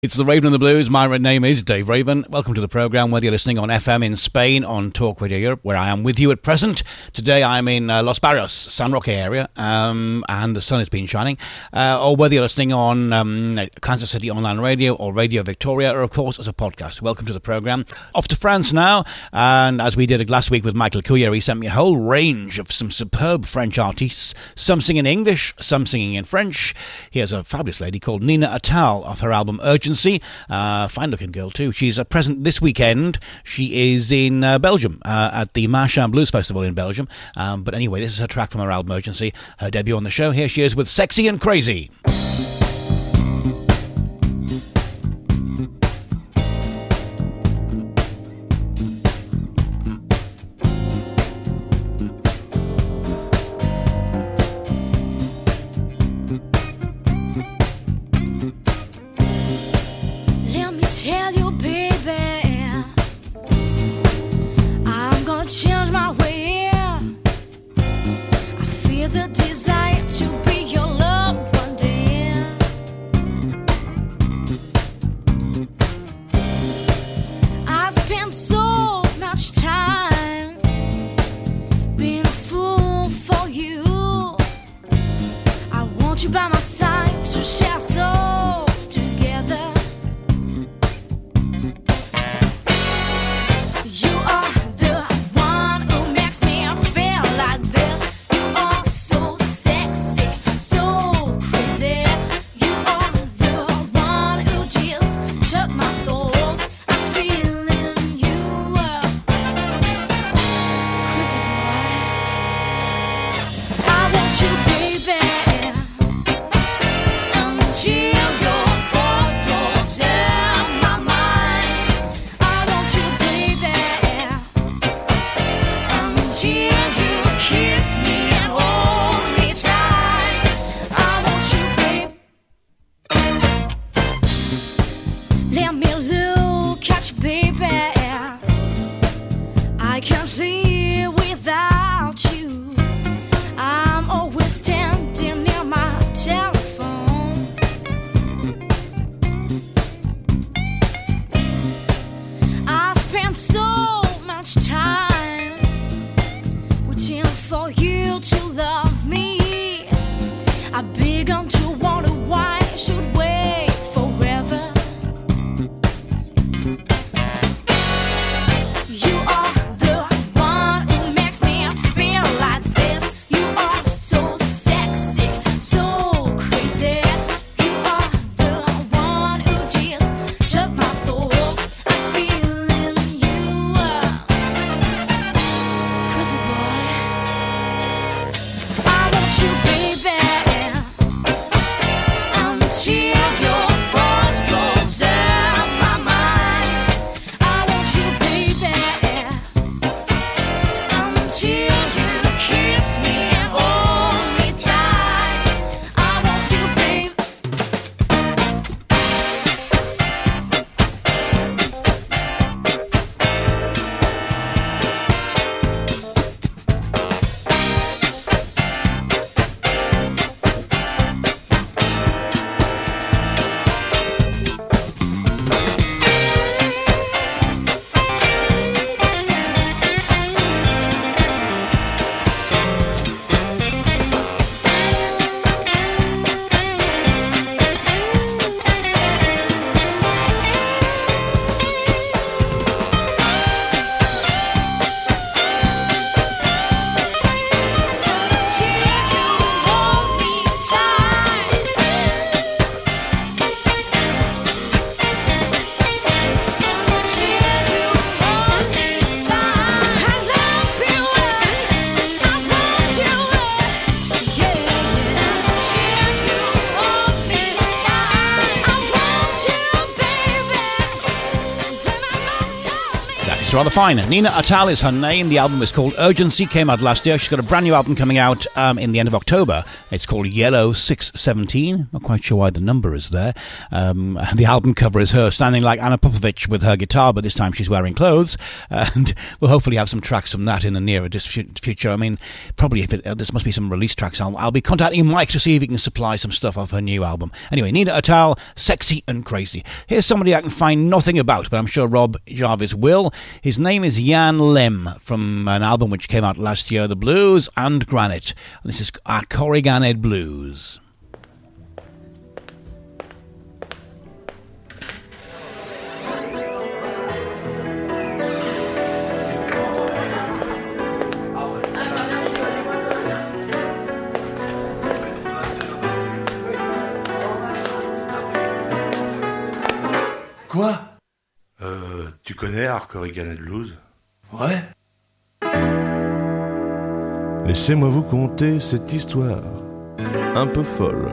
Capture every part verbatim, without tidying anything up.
It's the Raven and the Blues. My name is Dave Raven. Welcome to the programme, whether you're listening on F M in Spain, on Talk Radio Europe, where I am with you at present. Today I'm in uh, Los Barrios, San Roque area, um, and the sun has been shining. Uh, or whether you're listening on um, Kansas City Online Radio or Radio Victoria, or of course as a podcast. Welcome to the programme. Off to France now, and as we did last week with Michael Couillard, he sent me a whole range of some superb French artists, some singing English, some singing in French. He has a fabulous lady called Nina Attal off her album Urgency. Uh, fine looking girl too. She's uh, present this weekend. She is in uh, Belgium uh, at the Marchand Blues Festival in Belgium. Um, but anyway, this is her track from her album Urgency, her debut on the show. Here she is with Sexy and Crazy. Tell you, baby, I'm gonna change my way. I feel the desire to be your love one day. I spend so much time being a fool for you. I want you by my side to share souls together. Yes, rather fine. Nina Attal is her name. The album is called Urgency, came out last year. She's got a brand new album coming out um, in the end of October. It's called Yellow six seventeen. Not quite sure why the number is there. Um, the album cover is her standing like Anna Popovich with her guitar, but this time she's wearing clothes. And we'll hopefully have some tracks from that in the near future. I mean, probably if it, uh, this must be some release tracks. I'll, I'll be contacting Mike to see if he can supply some stuff off her new album. Anyway, Nina Attal, Sexy and Crazy. Here's somebody I can find nothing about, but I'm sure Rob Jarvis will. His name is Jan Lem, from an album which came out last year, The Blues and Granite. This is our Corriganed Blues. Quoi? Euh, tu connais Our Corriganed Blues? Ouais. Laissez-moi vous conter cette histoire un peu folle.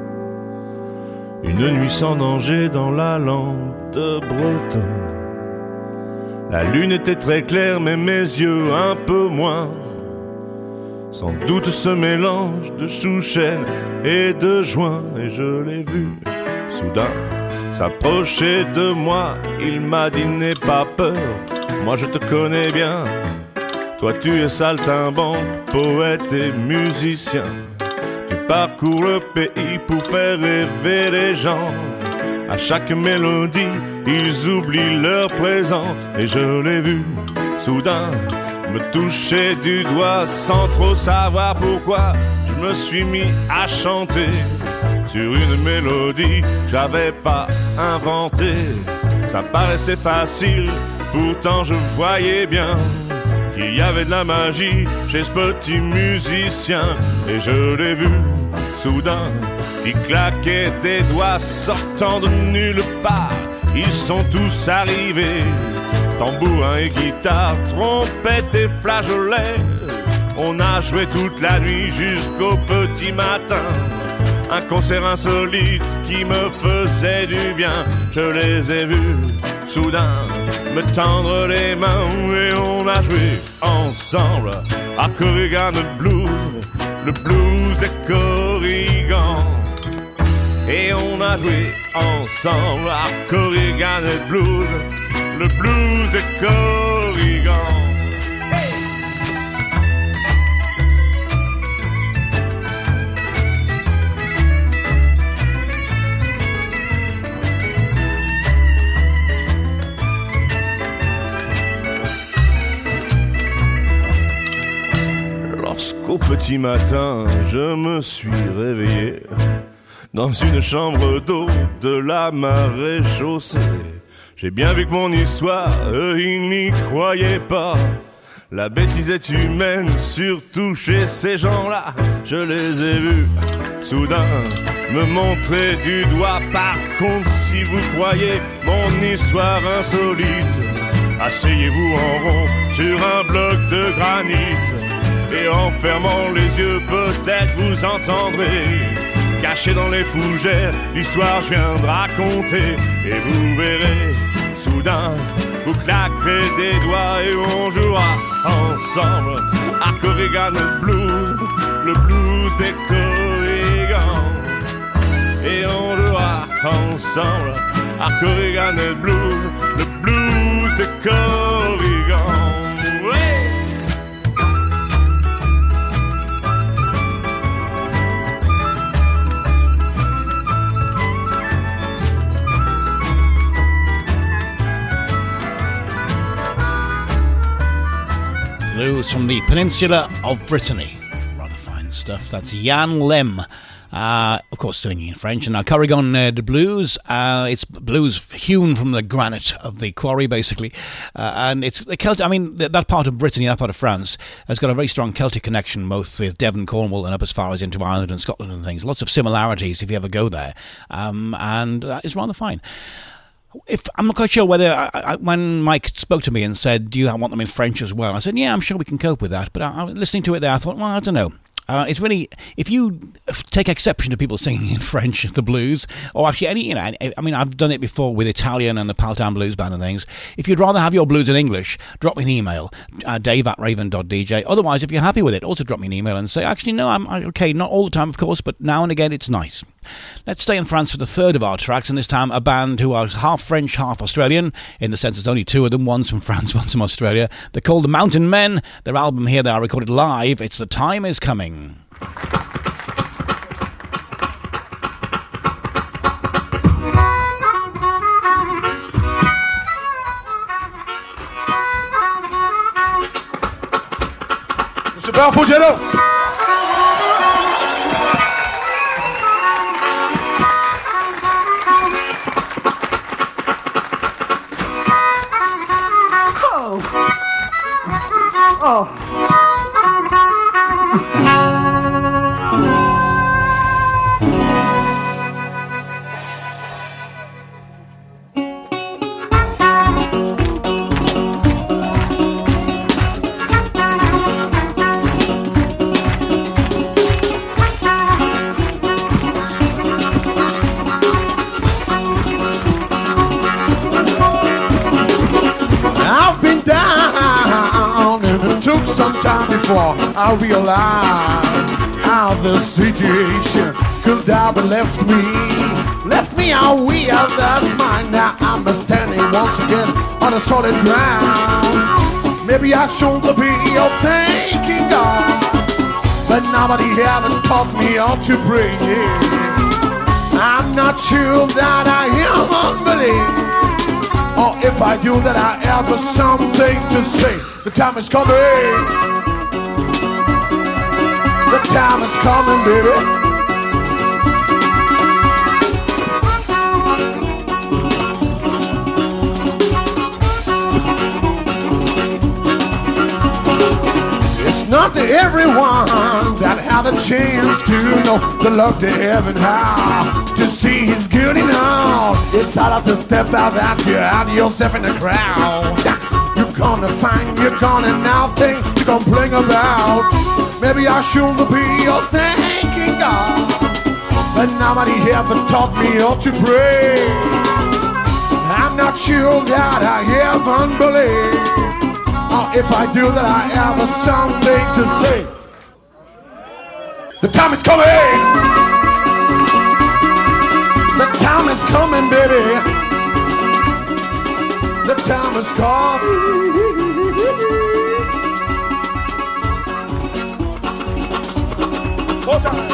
Une nuit sans danger dans la lande bretonne. La lune était très claire mais mes yeux un peu moins. Sans doute ce mélange de chouchène et de joint. Et je l'ai vu soudain s'approcher de moi. Il m'a dit n'aie pas peur, moi je te connais bien. Toi tu es saltimbanque, poète et musicien. Tu parcours le pays pour faire rêver les gens. À chaque mélodie, ils oublient leur présent. Et je l'ai vu soudain me toucher du doigt sans trop savoir pourquoi. Je me suis mis à chanter sur une mélodie que j'avais pas inventée. Ça paraissait facile, pourtant je voyais bien qu'il y avait de la magie chez ce petit musicien. Et je l'ai vu soudain, il claquait des doigts sortant de nulle part. Ils sont tous arrivés, tambourin et guitare, trompette et flageolet. On a joué toute la nuit jusqu'au petit matin. Un concert insolite qui me faisait du bien. Je les ai vus soudain me tendre les mains. Et on a joué ensemble à Corriganed Blues, le blues des Corrigans. Et on a joué ensemble à Corriganed Blues, le blues des Corrigans. Lorsqu'au petit matin, je me suis réveillé dans une chambre d'eau de la marée chaussée. J'ai bien vu que mon histoire, eux, ils n'y croyaient pas. La bêtise est humaine, surtout chez ces gens-là. Je les ai vus soudain me montrer du doigt. Par contre, si vous croyez mon histoire insolite, asseyez-vous en rond sur un bloc de granit. Et en fermant les yeux, peut-être vous entendrez, caché dans les fougères, l'histoire je viens de raconter. Et vous verrez, soudain, vous claquerez des doigts et on jouera ensemble à Corriganed Blues, le blues des Corrigans. Et on jouera ensemble à Corriganed Blues, le blues des Corrigans. Ouais. Blues from the peninsula of Brittany. Rather fine stuff. That's Jan Lem. Uh, of course, singing in French. And now Corriganed Blues. Uh, it's blues hewn from the granite of the quarry, basically. Uh, and it's the Celtic. I mean, th- that part of Brittany, that part of France, has got a very strong Celtic connection, both with Devon, Cornwall, and up as far as into Ireland and Scotland and things. Lots of similarities if you ever go there. Um, and uh, it's rather fine. If I'm not quite sure whether I, I, when Mike spoke to me and said, "Do you want them in French as well?" I said, "Yeah, I'm sure we can cope with that." But I, I, listening to it there, I thought, well, I don't know. Uh, it's really, if you take exception to people singing in French, the blues, or actually any, you know, I mean, I've done it before with Italian and the Paltan Blues Band and things. If you'd rather have your blues in English, drop me an email, uh, dave at raven dot d j. Otherwise, if you're happy with it, also drop me an email and say, actually, no, I'm okay, not all the time, of course, but now and again, it's nice. Let's stay in France for the third of our tracks, and this time a band who are half French, half Australian, in the sense there's only two of them, one's from France, one's from Australia. They're called the Mountain Men. Their album here, they are recorded live. It's The Time Is Coming. Monsieur Barfogiello. Oh. Sometime before I realized how the situation could have left me, left me all weird. That's mine. Now I'm standing once again on a solid ground. Maybe I should be a thanking God, but nobody ever taught me how to pray. I'm not sure that I am unbelief, or if I do that I have something to say. The time is coming. The time is coming, baby. It's not to everyone that have a chance to know the love they have and how to see His good enough. It's hard to step out that you have yourself in the crowd. You're gonna find you're gonna now think to complain about. Maybe I should be a thanking God, but nobody ever taught me how to pray. I'm not sure that I have unbelief, or if I do that I have something to say. The time is coming. The time is coming, baby. The time is coming. More time.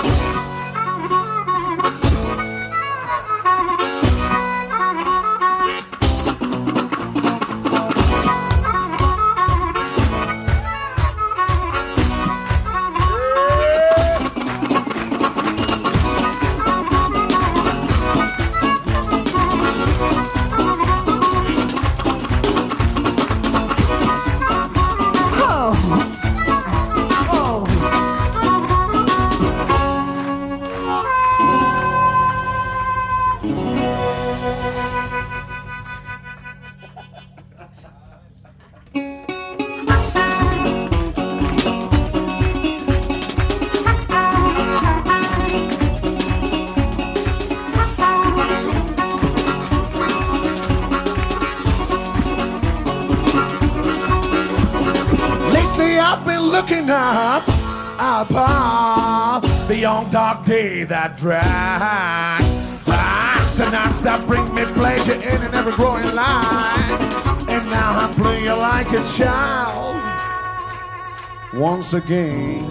Beyond dark day that drag, ah, the night that bring me pleasure in an ever growing light. And now I'm playing like a child once again.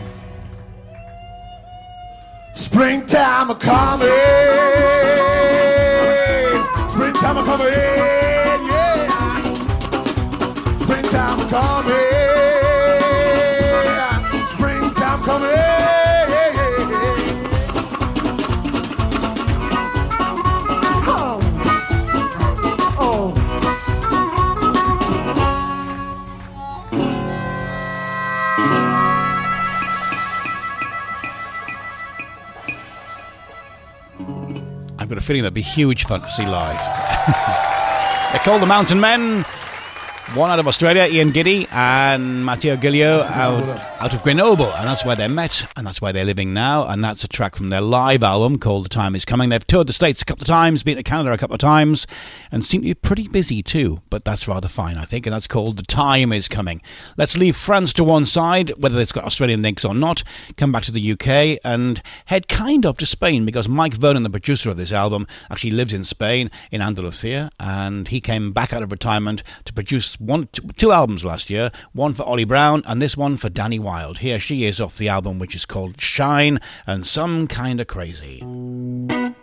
Springtime a coming, springtime a coming, yeah. Springtime a coming, springtime coming. I've got a feeling that'd be huge fun to see live. They're called the Mountain Men. One out of Australia, Ian Giddy, and Matteo Giglio out, out of Grenoble, and that's where they met, and that's where they're living now, and that's a track from their live album called The Time Is Coming. They've toured the States a couple of times, been to Canada a couple of times, and seem to be pretty busy too, but that's rather fine, I think, and that's called The Time Is Coming. Let's leave France to one side, whether it's got Australian links or not, come back to the U K, and head kind of to Spain, because Mike Vernon, the producer of this album, actually lives in Spain, in Andalusia, and he came back out of retirement to produce One, two, two albums last year, one for Ollie Brown and this one for Danny Wilde. Here she is off the album which is called Shine and Some Kinda Crazy.